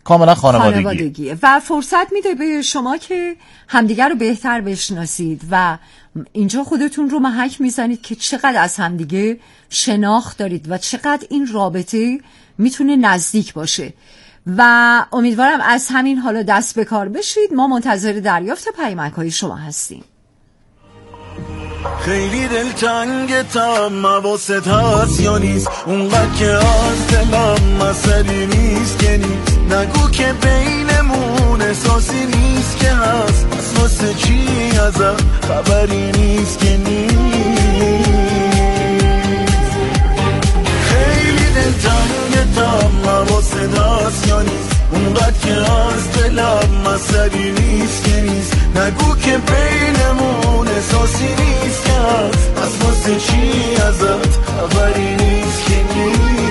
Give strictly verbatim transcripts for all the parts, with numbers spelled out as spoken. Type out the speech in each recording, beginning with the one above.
کاملا خانوادگی. خانوادگیه و فرصت میده به شما که همدیگر رو بهتر بشناسید و اینجا خودتون رو محک میزنید که چقدر از همدیگه شناخت دارید و چقدر این رابطه میتونه نزدیک باشه و امیدوارم از همین حالا دست به کار بشید. ما منتظر دریافت پیامک‌های شما هستیم. خیلی دلتنگ تا مواسط هست یا نیست، اونقدر که از دلم مسئله نیست که نیست، نگو که بینمون احساسی نیست که هست، پس واسه چی ازم خبری نیست که نیست. خیلی دلتنگ تا مواسط هست یا نیست، اونقدر که از دلم مسئله نیست که نیست، نگو که بینمون احساسی نیست که هست، پس واسه چی ازت خبری نیست که نیست.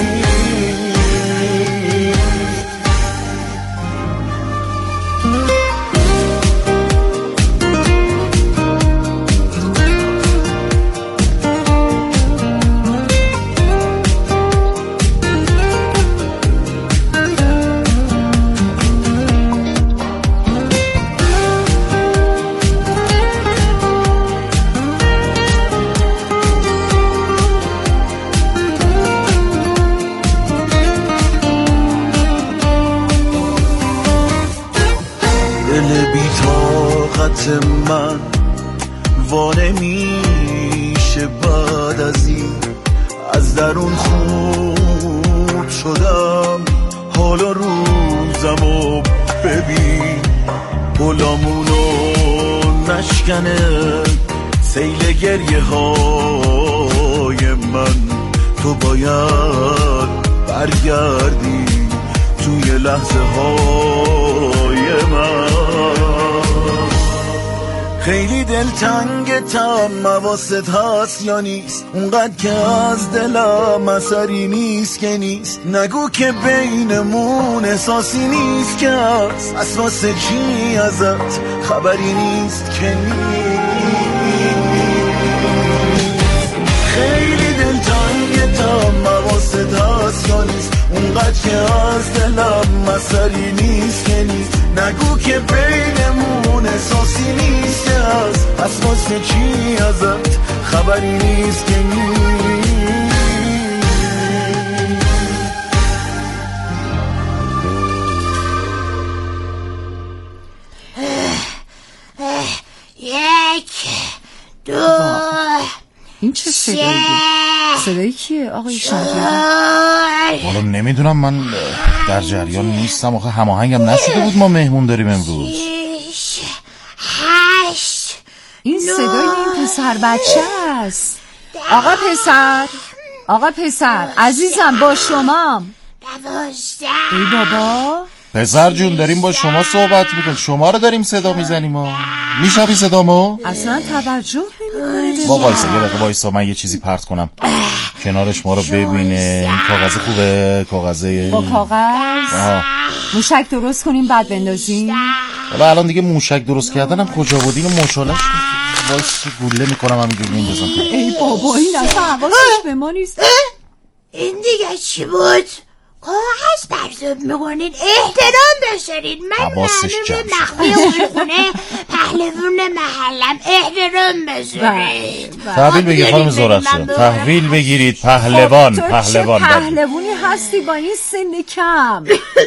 من وانه میشه بعد از این، از درون خورد شدم، حالا روزمو ببین، گلامونو نشکنه سیل گریه های من، تو باید برگردی توی لحظه های من. خیلی دلتنگ تا مواسط هست یا نیست، اونقدر که از دلم اثری نیست که نیست، نگو که بینمون احساسی نیست که هست، پس واسه چی ازت خبری نیست که نیست. خیلی دلتنگ تا مواسط هست یا نیست، اونقدر که از دلم اثری نیست که نیست، نگو که بینمون احساسی نیست که هست، پس واسه چی ازت خبری نیست که نیست. یک دو این چه صدایی؟ صدایی کیه آقای شنجری؟ والا نمیدونم، من در جریان نیستم، آخه هماهنگم نشده بود ما مهمون داریم امروز. شش هشت این صدای این پسر بچه است. آقا پسر آقا پسر عزیزم با شمام. دوازده. ای بابا پسر جون داریم با شما صحبت میکنیم، شما رو داریم صدا میزنیم. ما میشنوی صدامو؟ اصلا توجه نمیکنه. با وایسا یه دقیقه وایسا، من یه چیزی پرت کنم کنارش ما رو ببینه. این کاغذ خوبه؟ کاغذه با کاغذ آه. موشک درست کنیم بعد بندازیم. حالا الان دیگه موشک درست کردنم کجا بود؟ اینو مشالش وایس گوله میکنم همینجوری میندازم. ای بابا این اصلا حواسش به ما نیست. این دیگه چی بود؟ کاغذ پرتاب میکنین، احترام بذارید. من معلوم مخفی خونه پهلوون محلم، احترام بذارید. تحویل بگیر خانم زورخشان، تحویل بگیرید. پهلوان پهلوان چه پهلوونی هستی با این سن کم؟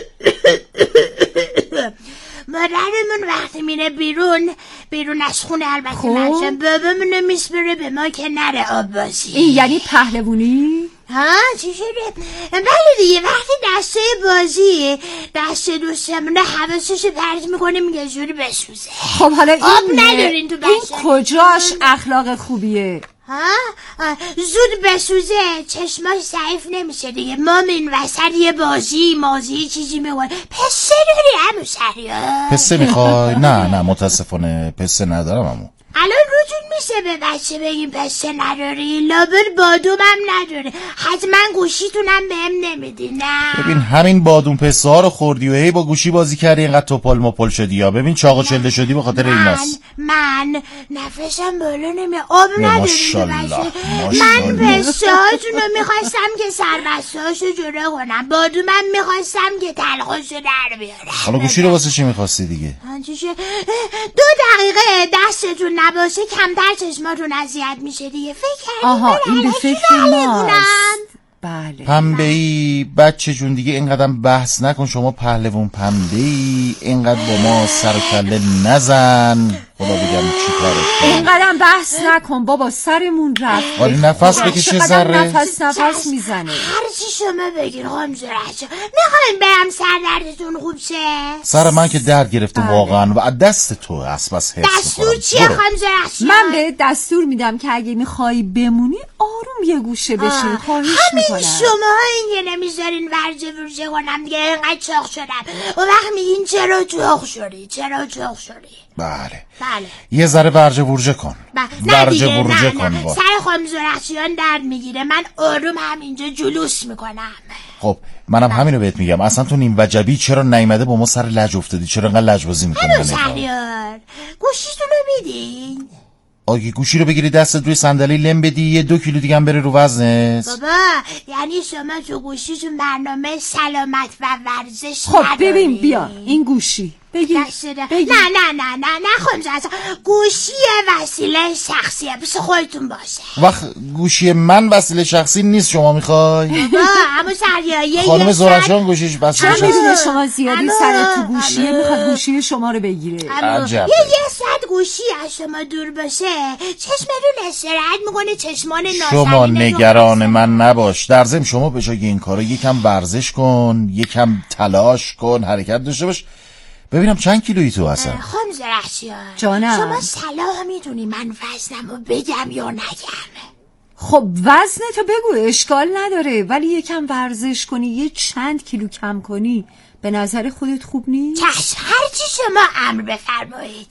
مادرمون وقتی میره بیرون بیرون از خونه، البته منشم بابامونو میسپره به ما که نره آب بازی. این یعنی پهلوونی؟ ها چی شده؟ ولی دیگه وقتی دسته بازی دسته دوستمونه حواسشو پرت میکنه میگه جوری بسوزه. خب حالا این آب ندارین تو بشه. این کجاش اخلاق خوبیه؟ ها زود بسوزه چشماش ضعیف نمیشه دیگه. ما من وسط یه بازی مازی چیزی میگوه. پسه داری همو سریا؟ پسه میخوای؟ نه نه متاسفانه پسه ندارم همو. الان روتون نمیشه به بچه بگیم پسته نداری، لابد بادومم نداره، حتما گوشیتونم بهم نمیدی. نه ببین همین بادوم پسته ها رو خوردی و هی با گوشی بازی کردی اینقدر توپل مپل شدی. یا ببین چاق و چله شدی به خاطر ایناست. من نفسم بالا نمیاد، آب نداریم ماشاءالله من پسته‌هاتون رو میخواستم که سربسته‌هاشو جدا کنم، بادومم میخواستم که تلخاشو در بیارم. حالا گوشی رو واسه چی میخواستی دیگه؟ دو دقیقه دستتون نباشه کمتر چشماتون اذیت میشه دیگه. فکر کردیم آها این به فکر ماست. بله پنبه‌ای بچه جون دیگه اینقدر بحث نکن. شما پهلوون پنبه‌ای، اینقدر با ما سر و کله نزن. خدا بگم چی کارش کنم. اینقدر بحث نکن بابا، سرمون رفت. ولی نفس بکشه ذره. نفس نفس میزنه. هر چی شما بگین خانم زرعشا. میخواین برم سردردتون خوب شه؟ سر من که درد گرفته واقعا و دست تو است بس حس دستور چیه خانم زرعشا؟ من به دستور میدم که اگه میخوای بمونی آروم یه گوشه بشین. خواهش همین میکنم. شما این که نمیذارین ورجه ورجه کنم دیگه. اینقدر چاق شدم و وقت میگین چرا چاق شدی چرا چاق شدی. بله بله یه ذره ورجه ورجه کن. ورجه ورجه نه کن نه. با. سر خانم زرعشیان درد میگیره، من آروم همینجا جلوس میکنم. خب منم همینو بهت میگم. اصلا تو نیم وجبی چرا نیومده با ما سر لج افتادی؟ چرا انقدر لجبازی میکنی؟ هنو شهریار گوشیتون رو میدین؟ آگه گوشی رو بگیری دستت روی صندلی لم بدی یه دو کیلو دیگه هم بره رو وزنت. بابا یعنی شما تو گوشیتون برنامه سلامت و ورزش خب نداری؟ ببین بیا این گوشی بگیر. بگیر. نه نه نه نه نه خانم زرعشا، گوشی وسیله شخصیه، بس خودتون باشه. وقت گوشی من وسیله شخصی نیست شما میخوای؟ بابا اما شهریار خانم زرعشان گوشیش وسیله شخصی. میدونه شما زیادی اما- سرت تو گوشیه اما- میخواد گوشی شما رو بگیره. اما عجب. یه یه ساعت گوشی از شما دور باشه چشمتون استراحت میکنه، چشمان ناسنین شما نگران من نباش. در ضمن شما به جای این کارا یکم ورزش کن، یکم تلاش کن، حرکت داشته باش. ببینم چند کیلویی تو اصلا؟ خانم زرعشیان جانم. شما صلاح میدونی من وزنمو بگم یا نگم؟ خب وزنتو بگو اشکال نداره، ولی یکم ورزش کنی یه چند کیلو کم کنی به نظر خودت خوب نیست؟ چشم هرچی شما امر بفرمایید.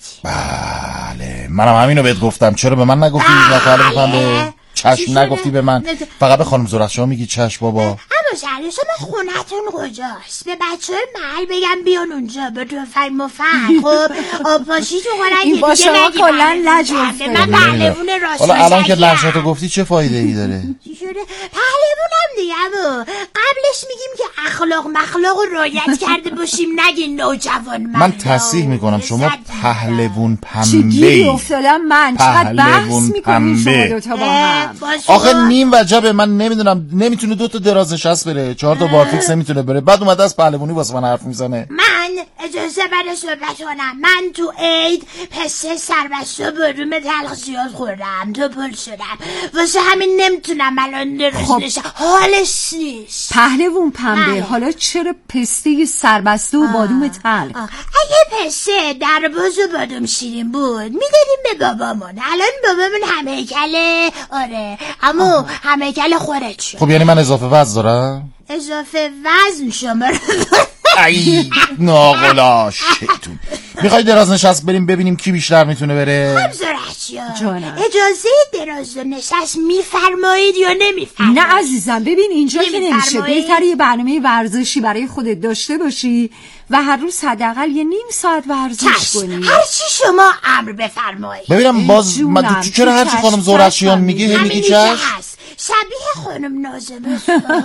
بله منم همینو بهت گفتم. چرا به من نگفتی؟ بله. بفهمه چشم چی نگفتی شده؟ به من، فقط به خانم زرعشان میگی چشم بابا. اما شهریار شما خونتون کجاست؟ به بچه های محل بگم بیان اونجا به تو فهم مفهم. خب آبپاشی تو کنن این که با دیگه شما نگی کلن بله. لج افته. من پهلوون راست حالا الان که مشکیم. لحشتو گفتی چه فایده ای داره؟ چی شده؟ پهلوونم دیگه اما قبلش میگیم که اخلاق مخلاق رو رعایت کرده باشیم نگین نوجوان مردا. من تصحیح میکنم شما پهلوون چی گیری پنبه. افتادم من؟ چقدر بحث پهلوون میکنیم شما پنبه. دوتا با هم؟ آخه نیم وجبه. من نمیدونم نمیتونه دو تا دراز نشست بره، چهار تا بارفیکس نمیتونه بره، بعد اومده از پهلوونی واسه من حرف میزنه. من اجازه بده صحبت کنم. من تو عید پسته سربسته و بادوم تلخ زیاد خوردم، تو پل شدم، واسه همین نمیتونم الان درست خب. نشم، حالش نیست. پهلوون پنبه بله. حالا چرا پسته سربسته و بادوم تلخ؟ آه. اگه پسته درباز و بادوم شیرین بود میدادیم به بابامون. الان بابامون همهکله. آره اما همهکله خورد شد. خب یعنی من اضافه وزن دارم؟ اضافه وزن شما رو ای ناقلا شیطون. میخوای دراز نشست بریم ببینیم کی بیشتر میتونه بره؟ زرعشیان جانم. اجازه دراز و نشست میفرمایید یا نمیفرمایید؟ نه عزیزم ببین اینجا که نمیشه. نمی‌فرمایید؟ بهتره یه برنامه ورزشی برای خودت داشته باشی و هر روز حداقل یه نیم ساعت ورزش چشم کنی. هرچی شما امر بفرمایید. ببینم باز جونم، من تو چرا هرچی چشم، خانم زرعشیان چشم میگه هی همینی میگی که چشم؟ هست شبیه خانم ناظمه.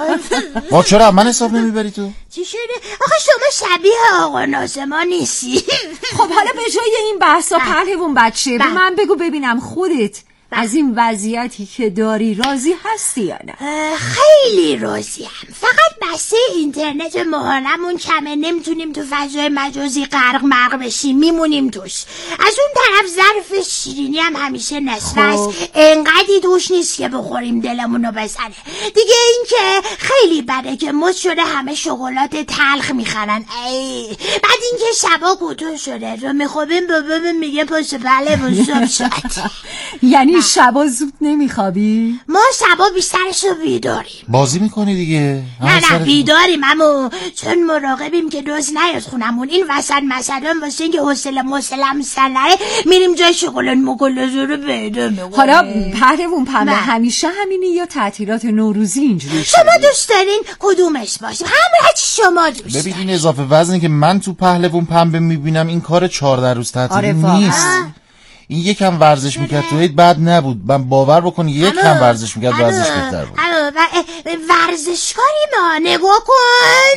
با چرا من حساب نمیبری تو؟ چی شده؟ آخه شما شبیه آقا ناظما نیستی. خب حالا به جای این بحثا پهلوون بچه به بله. من بگو ببینم خودت از این وضعیتی که داری راضی هستی یا نه؟ اه، خیلی راضیم. فقط بسته اینترنت ماهانمون کمه، نمیتونیم تو فضای مجازی غرق مرق بشیم، میمونیم توش. از اون طرف ظرف شیرینی هم همیشه نصف است، خب. انقدی توش نیست که بخوریم دلمونو بزنه. دیگه این که خیلی بده که مد شده همه شکلات تلخ میخرن. ای بعد این که شبا کوتاه شده رو میخوابیم بابامون میگه پشت پله بزرگ شد. یعنی شبا زود نمیخوابی؟ ما شبا بیشترش رو بیداریم. بازی میکنی دیگه؟ نه نه بیداریم امو، چون مراقبیم که دوست نیاد خونمون. این وسط مثلا واسه اینکه حوصله مسلم سنره میریم جای شغلن مگلزو رو پیدا میکنیم. حالا پهلوون پنبه همیشه همینی یا تعطیلات نوروزی اینجوری؟ شما دوست دارین کدومش باشیم؟ همه چی شما دوست دارین. ببین این اضافه وزنی که من تو پهلوون پنبه میبینم این کار چهارده روز تعطیلی آره نیست. این یکم ورزش میکرد تو عید بد نبود. من باور بکن یکم ورزش میکرد ورزش بهتر بود. ورزشکاری ما نگاه کن.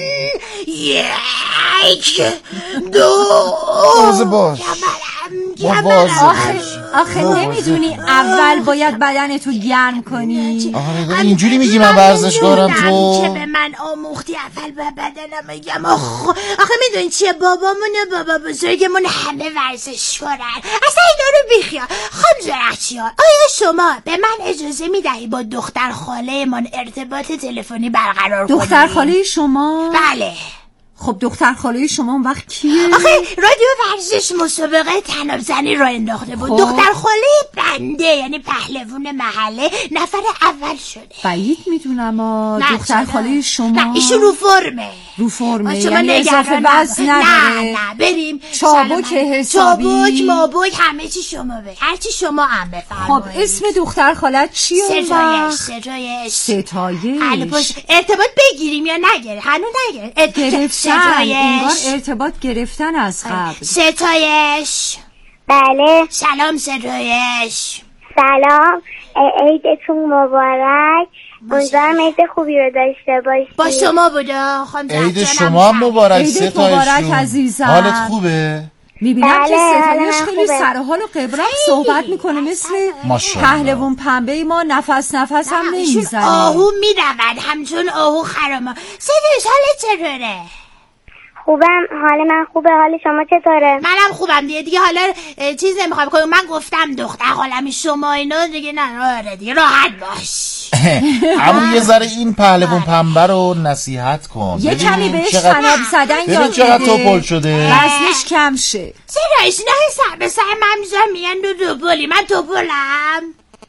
یک دو باز باش باز آخه, آخه نمیدونی اول باید بدن تو گرم کنی. آره اینجوری میگی من ورزشکارم تو که به من آموختی اول به بدنم میگم. آخه آخه میدونی چیه بابامون و بابا بزرگمون همه ورزشکارن. اصلا اینا رو بیخیال. خانم زرخشیان آیا شما به من اجازه میدهی با دختر خاله من ارتباط تلفنی برقرار کنیم؟ دختر خاله شما؟ بله. خب دختر خاله شما اون وقت کیه؟ آخه رادیو ورزش مسابقه طناب زنی را انداخته بود. دختر خاله بنده یعنی پهلوون محله نفر اول شده. بعید میدونم آ دختر خاله شما نه ایشون رو فرمه. رو فرمه یعنی اضافه وزن نداره. نه نه بریم چابک حسابی چابک مابک همه چی شما به هر چی شما هم بفرمایید. خب اسم دختر خالت چیه اون ستایش وقت؟ ستایش ستایش ارتباط بگیریم یا نگیریم؟ هنوز نگیریم. انگار ارتباط گرفتن از قبل. ستایش بله سلام. ستایش سلام، عیدتون مبارک. امیدوارم عید خوبی رو داشته باشید. با شما بودا خانم. عید شما هم مبارک. عیدت مبارک عزیزم. حالت خوبه؟ میبینم بله، که ستایش حالم خیلی خوبه. سر حال و قبرق صحبت میکنه مثل ماشاءالله. پهلوون پنبه ما نفس نفس هم نمیزنه. آهو میرود همچون آهو خرما. ستایش حالت چطوره؟ خوبم، حال من خوبه. حال شما چطوره؟ منم خوبم دیگه. دیگه حالا چیز نمیخوام کنم. من گفتم دختر حالمی شما اینا دیگه نه. آره دیگه راحت باش. اما یه ذره این پهلوون پنبه رو نصیحت کن. یه کمی بهش طناب زدن ببین یاد چقدر بده توپل شده. وزنش کم شه. ستایش نه سر به سر من میزن میگن دو توپلی. من توپلم.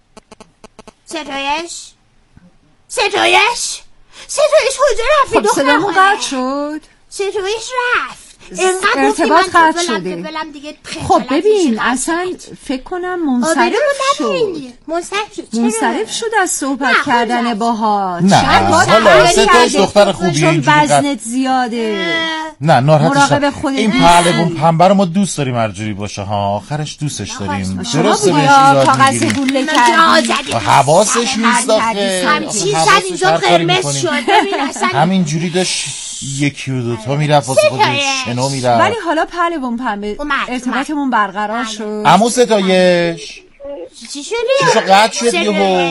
ستایش ستایش ستایش کجا رفتی؟ خب دختر صدامون خاله قطع شد. ستایش رفت. ارتباط قطع شده. خب ببین اصلا فکر کنم منصرف شد. منصرف شد منصرف شد از صحبت کردن باهات. نه حالا ستایش دختر خوبیه چون اینجوری وزنت زیاده. نه ناراحتش مراقب نباش. خودت این پهلوون پنبه رو ما دوست داریم هر جوری باشه ها. آخرش دوستش داریم. شما درسته بودی بهش یا یاد کاغذ میگیریم. گوله کردی. حواسش نیست آخه. همچین شد اینجا قرمز شد. ببین اصلا همین جوری داشت یکی و دوتا میرفت واسه خودش شنو میرفت. ولی حالا پهلوون پنبه ارتباطمون برقرار شد. عمو ستایش چی شدی؟ چیشو قطع شد یهو.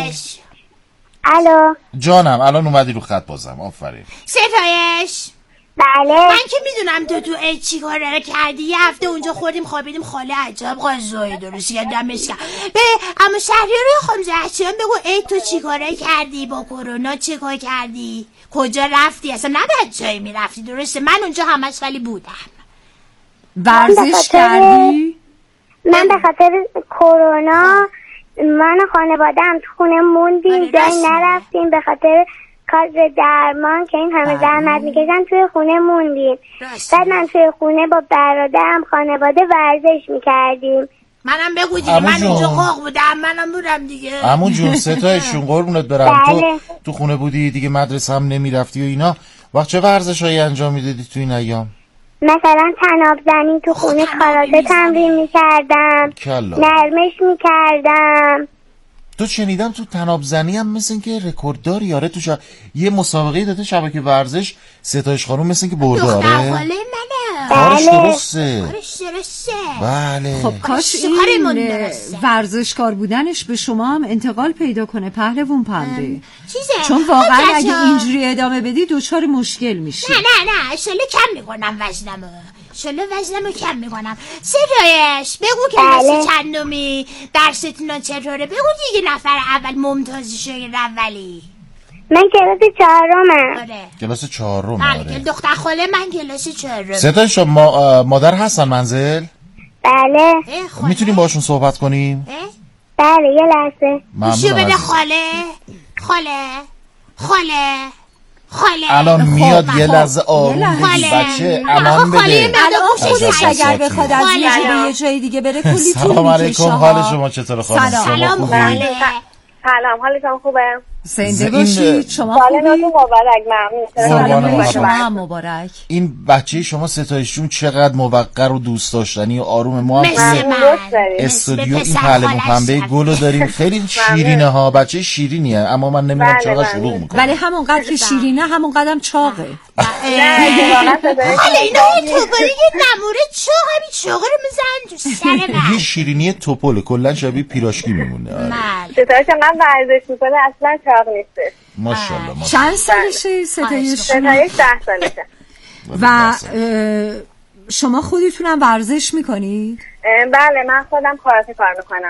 الو جانم الان اومدی رو خط بازم. آفرین. ستایش بله من که میدونم تو تو عید چی کاره کردی. یه هفته اونجا خوردیم خوابیدیم. خاله عجب غذایی درست کرد دمش کرد. به اما شهریار خانم زرخشیان بگو عید تو چی کاره کردی؟ با کرونا چی کار کردی؟ کجا رفتی؟ اصلا نباید جایی میرفتی درسته؟ من اونجا همش ولی بودم. ورزش کردی؟ من به خاطر کرونا من و خانواده‌ام تو خونه موندیم. جایی نرفتیم به خاطر کار درمان که این همه زحمت میکشن. توی خونه موندیم. بعد من توی خونه با برادرم خانواده ورزش میکردیم. منم بگو دیگه. من اونجا قاق بودم. منم بودم دیگه. عمو جون ستایشون قربونت برم. بله. تو تو خونه بودی دیگه مدرسه هم نمیرفتی و اینا. وقت چه ورزشایی انجام میدادی تو این ایام؟ مثلا طناب زنی تو خونه کاراته تمرین میکردم. نرمش میکردم. تو شنیدم تو طناب زنی هم مثل که رکوردداری. آره تو شا... یه مسابقه داده شبکه ورزش. ستایش خانم مثل که برده. آره دختر خاله منه. کارش بله. درسته. کارش درسته. بله. خب کاش این ورزشکار بودنش به شما هم انتقال پیدا کنه پهلوون پنبه. چیزه چون واقعا اگه اینجوری ادامه بدی دچار مشکل میشی. نه نه نه شله کم میکنم وزنمو. شله وزنمو کم میکنم. ستایش بگو کلاس چندمی؟ درستون چطوره؟ بگو دیگه نفر اول ممتازی شده اولی. من کلاس چهارمم. آره کلاس چهارم. آره دختر خاله من کلاس چهارم. ستایش ما مادر هستن منزل؟ بله. میتونیم باشون صحبت کنیم؟ بله یه لحظه. گوشیو ممنونم بده عزیزم. خاله خاله خاله خاله. الان میاد یه لحظه آروم لحظه. بگی خاله. بچه آقا امان خاله بده. من- الان خودش عزیزم، اگر ساکت. بخواد از یه جای سلام. به یه جای دیگه بره کلی طول سلام میکشه. علیکم، حال شما چطوره خانم؟ سلام. شما سلام خوبی؟ خاله. سلام حالتون خوبه؟ زنده این- باشید. شما سال خوبی؟ نوتون مبارک. ممنون. قربان سلام محبت. شما هم مبارک. این بچه شما ستایش جون چقدر موقر و دوست داشتنی و آرومه. ما هم مثل توی من. استودیو مثل این پسر پهلوان خالش پنبه شبیه. گلو داریم. خیلی شیرینه ها، بچه شیرینیه، اما من نمیدونم بله، چقدر بله. شلوغ میکنه. ولی همونقدر که شیرینه همونقدر هم چاقه. حالا اینا یه توباری یه نموره چاق همین چاقه رو میزن تو سر این من. شیرینی توپله، کلا شبیه پیراشکی میمونه. آره. من ستایش انقدر ورزش میکنه اصلا چاق نیسته. ماشاءالله ماشاءالله. چند سالشه ستایش؟ ستایش ده سالشه. و اه، شما خودتونم ورزش میکنید؟ اه، بله من خودم کاراته کار میکنم.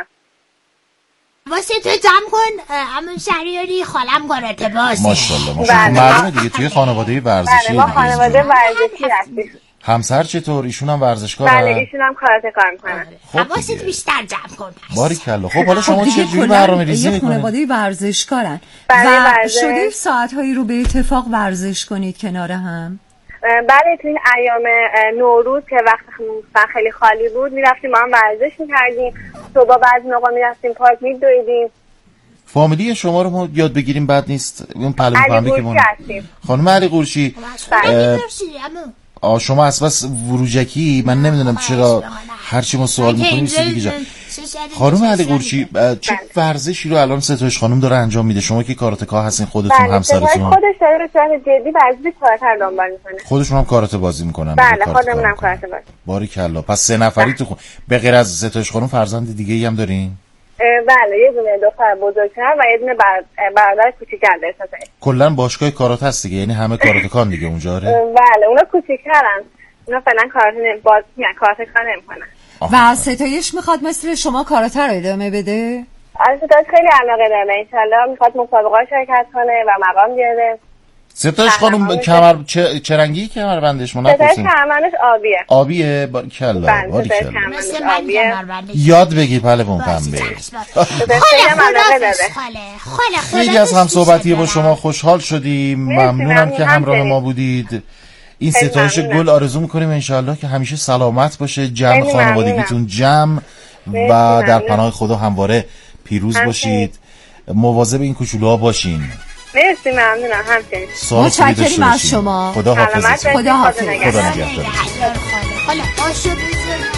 واسه تو جمع کن همون شهریاری خالم کاراته بازه. ماشاءالله ماشاءالله. بله. معلومه دیگه توی خانواده ورزشی بله ما دیگه خانواده اینجا. ورزشی هستیم. همسر چطور؟ ایشون هم ورزشکاره؟ بله ایشون هم کاراته کار میکنن. خب حواست دیگه. بیشتر جمع کن پس. باریکلا. خب حالا شما دیگه چه جوری کلاً برنامه ریزی یه میکنید؟ خانواده ورزشکارن. بله، و ورزش. شده ساعتهایی رو به اتفاق ورزش کنید کنار هم؟ اه، بله تو این ایام اه، نوروز که وقت خ- خیلی خالی بود میرفتیم ما هم ورزش میکردیم. صبح بعضی موقع میرفتیم پارک میدویدیم. فامیلی شما رو ما یاد بگیریم بد نیست. اون پهلوان علی پنبه که قورچی ما هستیم. خانم علی قورچی، بله. آ شما از بس وروجکی من نمیدونم چرا هرچی ما سوال میکنیم اینجا- چیزی دیگه جا. شش- خانم علی شش- قورچی چه ورزشی رو الان ستایش خانم داره انجام میده؟ شما که کاراتکا هستین خودتون بله ستایش همسرتون خودش داره به صورت جدی ورزش کاراته رو دنبال میکنه. خودشون هم کاراته بازی میکنن؟ بله خودمون هم کاراته بازی. باریکلا. پس سه نفری تو خون. به غیر از ستایش خانم فرزند دیگه ای هم دارین؟ اه، بله یه دونه دختر بزرگتر و یه دونه بر- برادر کوچیک‌تر داره ستایش. کلا باشگاه کاراته هست دیگه، یعنی همه کاراتکان دیگه اونجا. اه، آره. بله اونا کوچیک‌ترن. اونا فعلا کاراته نمی- باز می‌کنن کاراته کار نمی‌کنن. و ستایش میخواد مثل شما کاراته رو ادامه بده؟ آره ستایش خیلی علاقه داره. انشالله میخواد مسابقات شرکت کنه و مقام بیاره. ستایش خانم بله. کمر چه, چه رنگی کمربندش؟ من ستایش نپرسیم. کمربندش آبیه. آبیه. باریکلا بله باریکلا. ستایش کمربندش مثل من آبیه. کمربندش. یاد بگیر پهلوان پنبه. ستایش خاله خیلی هم علاقه خدافظ داره. خاله خاله خیلی از خدافظ هم صحبتی با دوست شما دارم. خوشحال شدیم. مرسی، ممنونم ممنون. که همراه همچنین. ما بودید. این خیلی ستایش ممنونم. گل آرزو میکنیم انشاءالله که همیشه سلامت باشه، جمع خیلی خانوادگیتون جمع و مرسی، در ممنون. پناه خدا همواره پیروز همچنین. باشید. مواظب این کوچولوها باشین. مرسی ممنونم همچنین. سال خوبی داشته متشکریم از باشین. شما. خدا سلامت حافظتون. باشید. خدا حافظ. خدا نگهدار. خدا نگهدار. نگهدار خاله خاله آشو بزن.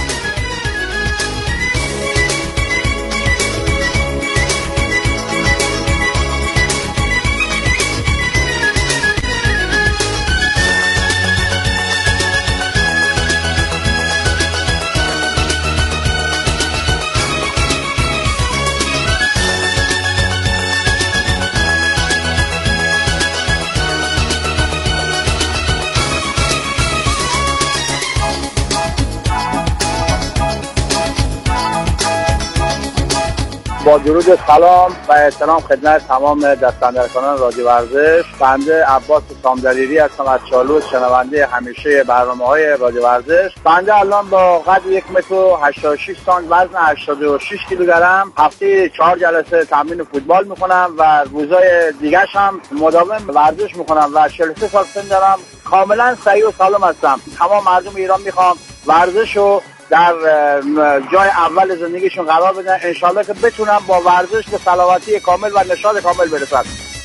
با درود سلام و احترام خدمت تمام دستاندرکاران رادیو ورزش، بنده عباس سامدلیری هستم از چالوس، شنونده همیشه برنامه‌های رادیو ورزش. بنده الان با قد یک متر و هشتاد و شش سانتی وزن هشتاد و شش کیلوگرم هفته چهار جلسه تمرین فوتبال میکنم و روزای دیگه‌ش هم مداوم ورزش میکنم و چهل و سه سال سن دارم. کاملا صحیح و سالم هستم. تمام مردم ایران میخوام ورزشو در جای اول زندگیشون قرار بدن، انشالله که بتونن با ورزش به سلامتی کامل و نشاط کامل برسن.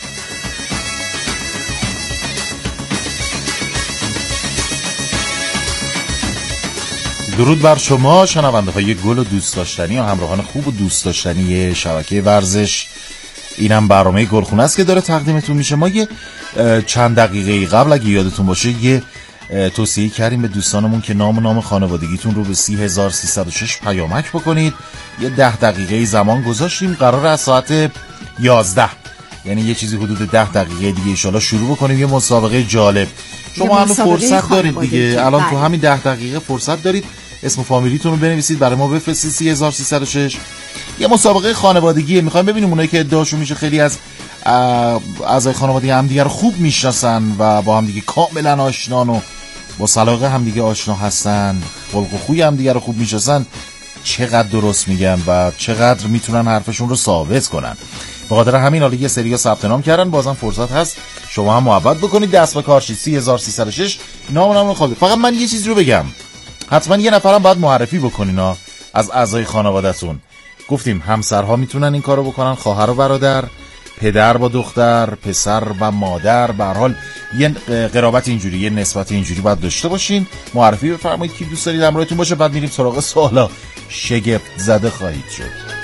درود بر شما شنونده های گل و دوست داشتنی و همراهان خوب و دوست داشتنی شبکه ورزش. اینم برنامه گلخونه است که داره تقدیمتون میشه. ما یه چند دقیقه قبل اگه یادتون باشه یه توصیه کردیم به دوستانمون که نام و نام خانوادگیتون رو به سی هزار و سیصد و شش پیامک بکنید. یه ده دقیقه زمان گذاشتیم، قرار از ساعت یازده، یعنی یه چیزی حدود ده دقیقه دیگه انشالله شروع بکنیم یه مسابقه جالب. شما هم فرصت دارید دیگه، الان تو همین ده دقیقه فرصت دارید اسم و فامیلیتون رو بنویسید برای ما بفرستید سی هزار و سیصد و شش. یه مسابقه خانوادگیه، میخوایم ببینیم اونایی که ادعاشون میشه خیلی از اعضای خانواده همدیگه رو خوب میشناسن و با همدیگه کاملا آشنان و با سلاقه همدیگه آشنا هستن، خلق و خوی همدیگه رو خوب میشناسن، چقدر درست میگن و چقدر میتونن حرفشون رو ثابت کنن. به خاطر همین حالا یه سری‌ها ثبت نام کردن، بازم فرصت هست شما هم محبت بکنید. دست به کار شید. سه هزار و سیصد و شش نامونم خود. فقط من یه چیزی رو بگم، حتما یه نفرم باید معرفی بکنین ها از اعضای خانواده‌تون. گفتیم همسرها میتونن این کارو بکنن، خواهر و برادر، پدر با دختر، پسر و مادر. به هر حال یه قرابت اینجوری، یه نسبت اینجوری باید داشته باشین. معرفی بفرمایید کی دوست دارید همراهتون باشه، بعد میریم سراغ سوالا. شگفت زده خواهید شد.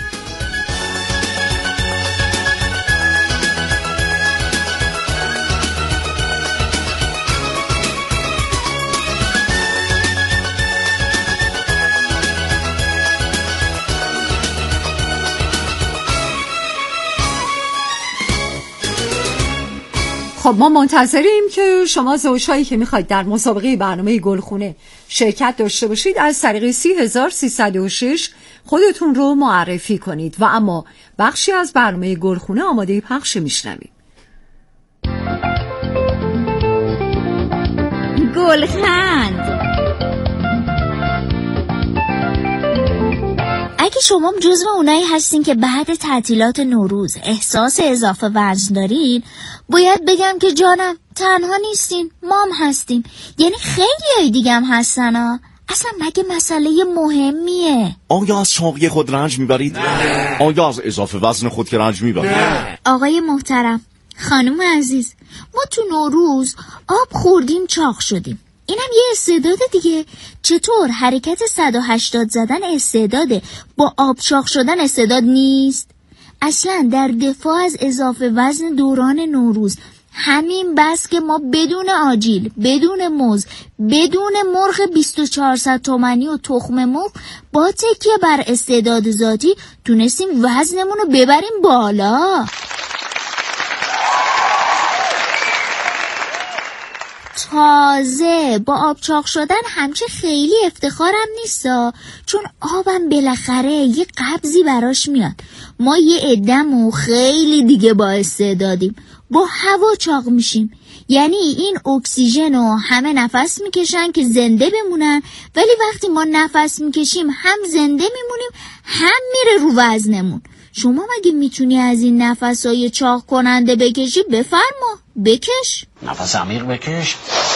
خب ما منتظریم که شما زوجهایی که میخواید در مسابقه برنامه گلخونه شرکت داشته باشید از طریق سه هزار و سیصد و شش خودتون رو معرفی کنید. و اما بخشی از برنامه گلخونه آماده پخش میشنویم. گلخند. اگه شما جزو اونایی هستین که بعد تعطیلات نوروز احساس اضافه وزن دارین، باید بگم که جانم تنها نیستین، ما هم هستیم. یعنی خیلی دیگه هم هستن ها. اصلا مگه مسئله مهمیه؟ آیا از چاقی خود رنج میبرید؟ آیا از اضافه وزن خود که رنج میبرید؟ آقای محترم، خانم عزیز، ما تو نوروز آب خوردیم چاق شدیم. اینم یه استعداد دیگه. چطور حرکت صد و هشتاد زدن استعداده، با آب چاق شدن استعداد نیست؟ اصلا در دفاع از اضافه وزن دوران نوروز همین بس که ما بدون آجیل، بدون موز، بدون مرغ بیست و چهارصد تومانی و تخم مرغ با تکیه بر استعداد ذاتی تونستیم وزنمون رو ببریم بالا. تازه با آب چاق شدن همچه خیلی افتخارم نیستا، چون آبم بالاخره یه قبضی براش میاد. ما یه عده‌مون خیلی دیگه با استعدادیم، با هوا چاق میشیم. یعنی این اکسیژن رو همه نفس میکشن که زنده بمونن، ولی وقتی ما نفس میکشیم هم زنده میمونیم هم میره رو وزنمون. شما مگه میتونی از این نفسای چاق کننده بکشی؟ بفرما بکش. نفس عمیق بکش،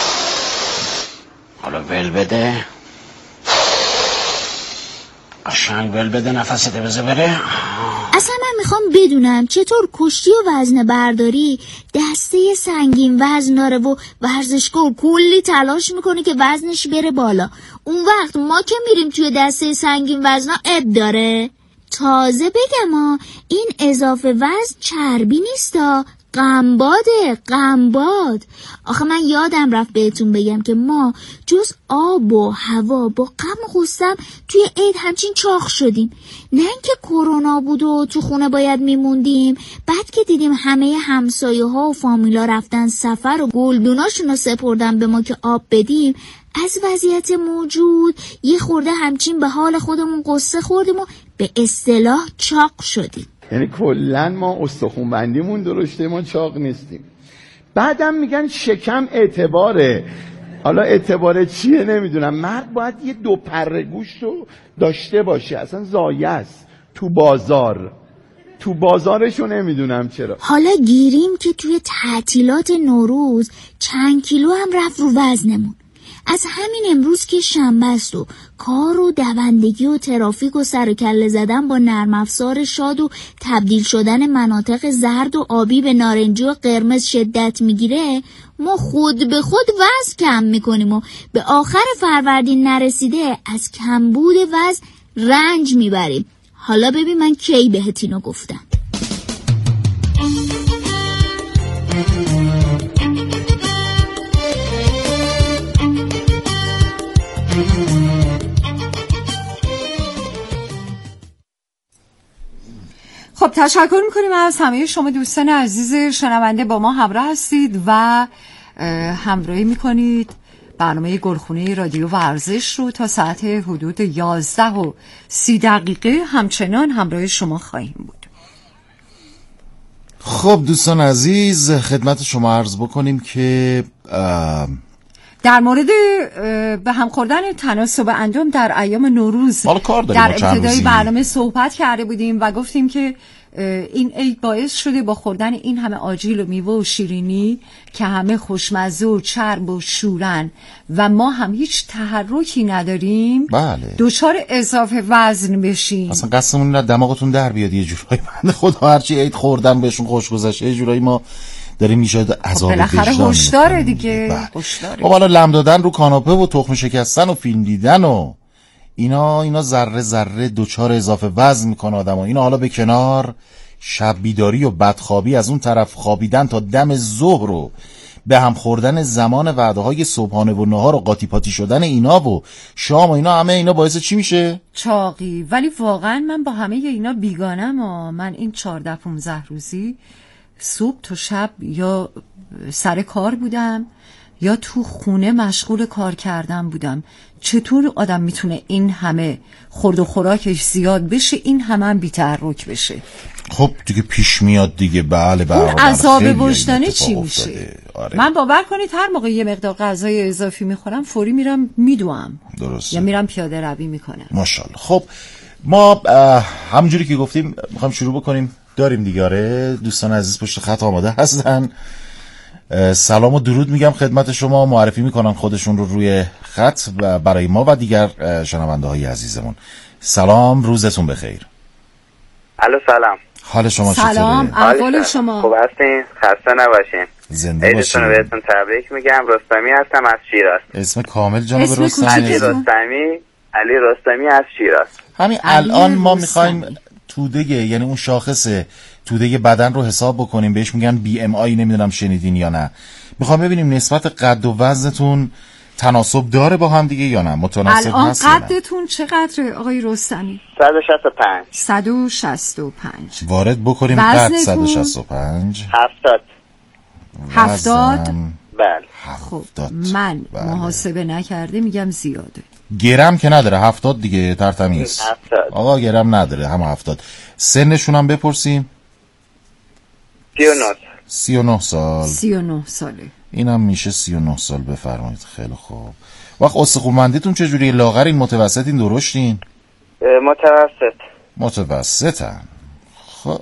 حالا ول بده، قشنگ ول بده، نفست بذار بره. اصلا من میخوام بدونم چطور کشتی و وزن برداری دسته سنگین وزن داره و ورزشکار کلی تلاش میکنه که وزنش بره بالا. اون وقت ما که میریم توی دسته سنگین وزنا اب داره. تازه بگم ها، این اضافه وزن چربی نیستا، قنباده، قنباد. آخه من یادم رفت بهتون بگم که ما جز آب و هوا با غم و غصه توی عید همچین چاق شدیم. نه اینکه کرونا بود و تو خونه باید میموندیم، بعد که دیدیم همه همسایه ها و فامیلا رفتن سفر و گلدوناشون رو سپردن به ما که آب بدیم، از وضعیت موجود یه خورده همچین به حال خودمون قصه خوردیم و به اصطلاح چاق شدیم. یعنی کلن ما استخون بندیمون درشته، ما چاق نیستیم. بعدم میگن شکم اعتباره. حالا اعتباره چیه نمیدونم. مرد باید یه دو پر گوشت رو داشته باشه، اصلا زایه است. تو بازار تو بازارشو نمیدونم چرا. حالا گیریم که توی تعطیلات نوروز چند کیلو هم رفت رو وزنمون. از همین امروز که شنبه است و کار و دوندگی و ترافیک و سر و کله زدن با نرم افزار شاد و تبدیل شدن مناطق زرد و آبی به نارنجی و قرمز شدت میگیره، ما خود به خود وزن کم میکنیم و به آخر فروردین نرسیده از کمبود وزن رنج میبریم. حالا ببین من کی بهت اینو گفتم. خب تشکر میکنیم از همه شما دوستان عزیز شنونده، با ما همراه هستید و همراهی میکنید برنامه گلخونه رادیو ورزش رو تا ساعت حدود یازده و سی دقیقه همچنان همراه شما خواهیم بود. خب دوستان عزیز، خدمت شما عرض بکنیم که در مورد به هم خوردن تناسب اندام در ایام نوروز در ابتدای برنامه صحبت کرده بودیم و گفتیم که این عید باعث شده با خوردن این همه آجیل و میوه و شیرینی که همه خوشمزه و چرب و شورن و ما هم هیچ تحرکی نداریم بله. دچار اضافه وزن بشیم. اصلا قسممون این دماغتون در بیاد یه جورایی. بنده خدا هرچی عید خوردن بهشون خوش گذشته یه جورایی ما داریم میشه عذاب وجدان. بالاخره هشدار دیگه. هشدار. خب حالا لم دادن رو کاناپه و تخم شکستن و فیلم دیدن و اینا اینا ذره ذره دوچار اضافه وزن میکنه آدمو. اینا حالا به کنار، شب بیداری و بدخوابی از اون طرف خوابیدن تا دم ظهر رو به هم خوردن زمان وعده های صبحانه و نهار و قاطی پاتی شدن اینا و شام و اینا، همه اینا باعث چی میشه؟ چاقی. ولی واقعا من با همه اینا بیگانم و من این چهارده پونزده روزی صبح تا شب یا سر کار بودم یا تو خونه مشغول کار کردن بودم. چطور آدم میتونه این همه خورد و خوراکش زیاد بشه، این همه هم بی‌تحرک بشه؟ خب دیگه پیش میاد دیگه. بله بله. اون عذاب وجدانی چی میشه؟ آره. من باور کنید هر موقع یه مقدار غذای اضافی میخورم فوری میرم میدوام. درسته. یا میرم پیاده روی میکنم. ماشاءالله. خب ما همونجوری که گفتیم میخوام شروع بکنیم. داریم دیگه. آره دوستان عزیز پشت خط آماده هستن. سلام و درود میگم خدمت شما. معرفی میکنن خودشون رو روی خط و برای ما و دیگر شنونده های عزیزمون. سلام، روزتون بخیر. الو سلام. حال شما چطوره؟ سلام، احوال شما؟ خوب هستین؟ خسته نباشین. زنده باشین. عیدتون بهتون تبریک میگم. رستمی هستم از شیراز. اسم کامل جناب رستمی؟ علی رستمی، علی رستمی از شیراز. همین الان ما میخوایم توده، یعنی اون شاخص توده بدن رو حساب بکنیم. بهش میگن بی ام آی، نمیدونم شنیدین یا نه. میخوام ببینیم نسبت قد و وزنتون تناسب داره با هم دیگه یا نه، متناسب الان هست یا نه. قدتون چقدره آقای رستمی؟ صد و شصت و پنج. صد و شصت و پنج. وارد بکنیم قد صد و شصت و پنج. هفتاد. هفتاد؟ بله. خب من بله. محاسبه نکرده میگم زیاده. گرم که نداره، هفتاد دیگه ترتمیز. هفتاد. آقا گرم نداره، هم هفتاد. سنشون هم بپرسیم. سی و نه. سی و نه سال. سی و نه ساله. اینم میشه سی و نه سال. بفرمایید. خیلی خوب. وقت استخوان‌بندیتون چجوریه؟ لاغرین، متوسطین، درشتین؟ متوسط. متوسطن. خب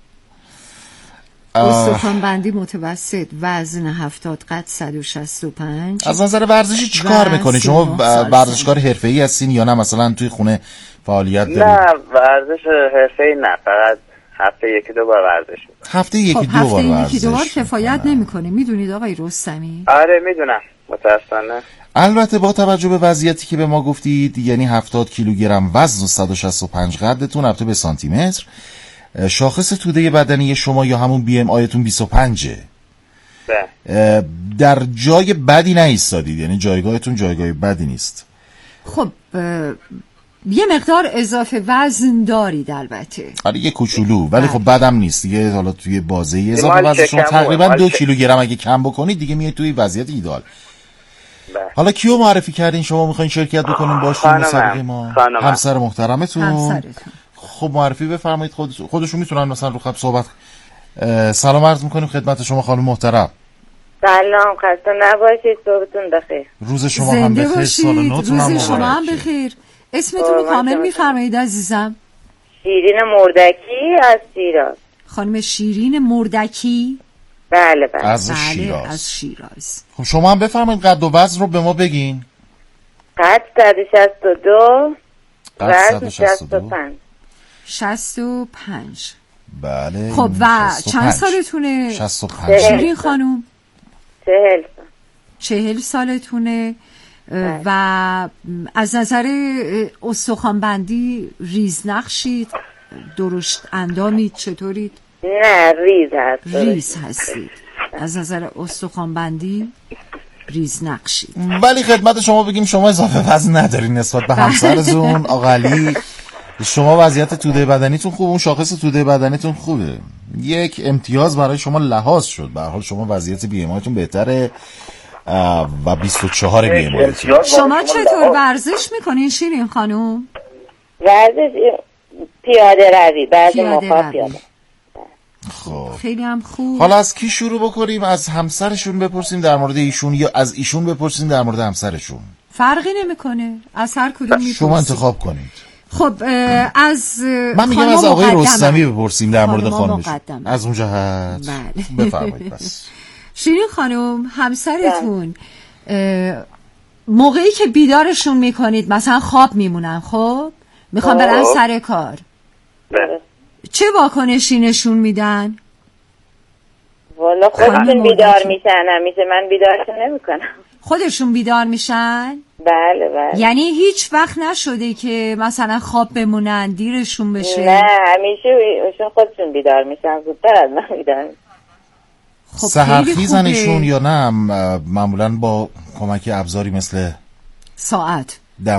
استخوان‌بندی متوسط، وزن هفتاد، قد صد و شصت و پنج. از نظر ورزشی چی کار میکنی؟ شما ورزشکار حرفه‌ای هستین یا نه مثلا توی خونه فعالیت دارید؟ نه ورزش حرفه‌ای نه، فقط هفته یکی دو بار ورزش میکنم. هفته یکی خب دو بار ورزش. هفته یکی دو بار کفایت نمیکنه، میدونید آقای رستمی؟ آره میدونم متاسفانه. البته با توجه به وضعیتی که به ما گفتید، یعنی هفتاد کیلوگرم وزن و صد و شصت و پنج قدتون، البته به سانتی متر، شاخص توده بدنی شما یا همون بی ام آیتون بیست و پنج. بله. در جای بدی نایستادید، یعنی جایگاهتون جایگاه بدی نیست. خب یه مقدار اضافه وزن دارید البته. آره یه کوچولو، ولی خب بدم نیست دیگه. حالا توی بازه اضافه وزن شما تقریبا دو کیلوگرم اگه کم بکنید دیگه میاد توی وضعیت ایدال. بله. حالا کیو معرفی کردین شما میخواین شرکت بکنین باشین مسابقه ما؟ همسر محترمتون. همسرتون. خب معرفی بفرمایید. خود خودشون میتونن مثلا رو خط صحبت. سلام عرض میکنیم خدمت شما خانم محترم. سلام، خسته نباشید، صبحتون بخیر. روز شما هم بخیر، سال نوتون هم روز شما هم بخیر. اسمتون رو کامل میفرمایید عزیزم؟ شیرین مردکی از شیراز. خانم شیرین مردکی؟ بله بله. از بله شیراز. از شیراز. خب شما هم بفرمایید قد و وزن رو به ما بگین. قد صد و شصت و دو، وزن شصت و پنج. شصت و پنج. بله. خب و چند سالتونه شصت و پنج شیرین خانوم؟ چهل سال. چهل سالتونه. و از نظر استخوان‌بندی ریزنقشید؟ درشت اندامید؟ چطورید؟ نه ریز هست. ریز هستید. از نظر استخوان‌بندی ریزنقشید. ولی خدمت شما بگیم شما اضافه وزن ندارین نسبت به همسرتون آقا علی. شما وضعیت توده بدنیتون خوبه، اون شاخص توده بدنیتون خوبه، یک امتیاز برای شما لحاظ شد. به هر حال شما وضعیت بی ام آیتون بهتره و بیست و چهار بی ام آی. شما چطور ورزش میکنین شیرین خانوم؟ ورزش پیاده روی، بعضی موقع پیاده. خوب. خیلی هم خوب. حالا از کی شروع بکنیم؟ از همسرشون بپرسیم در مورد ایشون یا از ایشون بپرسیم در مورد همسرشون؟ فرقی نمیکنه، از هر کدوم میپرسیم. شما انتخاب کنید. خب از من میگم از آقای رستمی بپرسیم در مورد خانمش. از اون جهت بله. بفرمایید. بس شیرین خانم، همسرتون موقعی که بیدارشون میکنید مثلا خواب میمونن، خب میخوان برن سر کار، بله. چه واکنشی نشون میدن؟ والا خودشون بیدار میشن، همیشه من بیدارشون نمیکنم. خودشون بیدار میشن؟ بله بله. یعنی هیچ وقت نشده که مثلا خواب بمونن دیرشون بشه؟ نه، همیشه ایشون خودشون بیدار میشن، زودتر از من بیدار میشن. خب سحرخیزنشون یا نه معمولا با کمک ابزاری مثل ساعت؟